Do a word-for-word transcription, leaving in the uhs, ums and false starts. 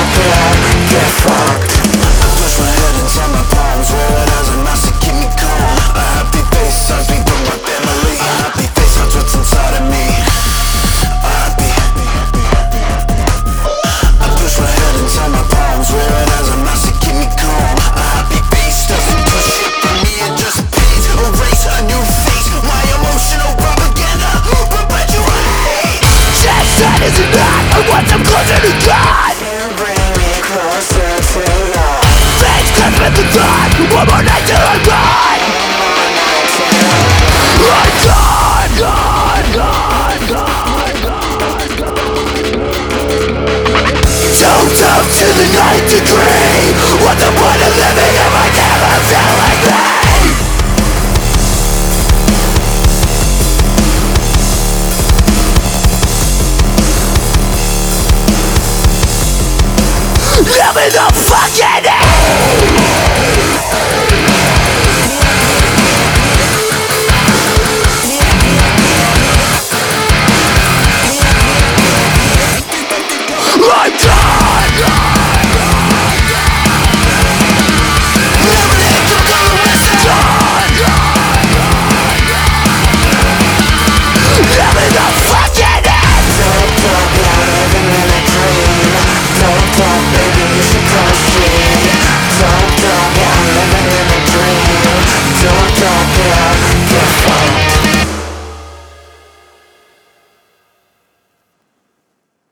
get fucked. I push my head inside my palms, wear it as a mask to keep me calm. A happy face signs me with my family. A happy face hides what's inside of me. A happy, happy, happy, happy, happy, happy. I push my head inside my palms, wear it as a mask to keep me calm. A happy face doesn't push it for me, it just pays. Erase a new face, my emotional propaganda perpetuate. Just that is enough, I want some closer to God. You bring me closer to God. Things comes with the thought, one more night till I'm gone. I'm gone, gone, gone, gone, gone, gone. Choked up to the ninth degree. What's the point of living if I never feel like that? Give me the fucking I'm done.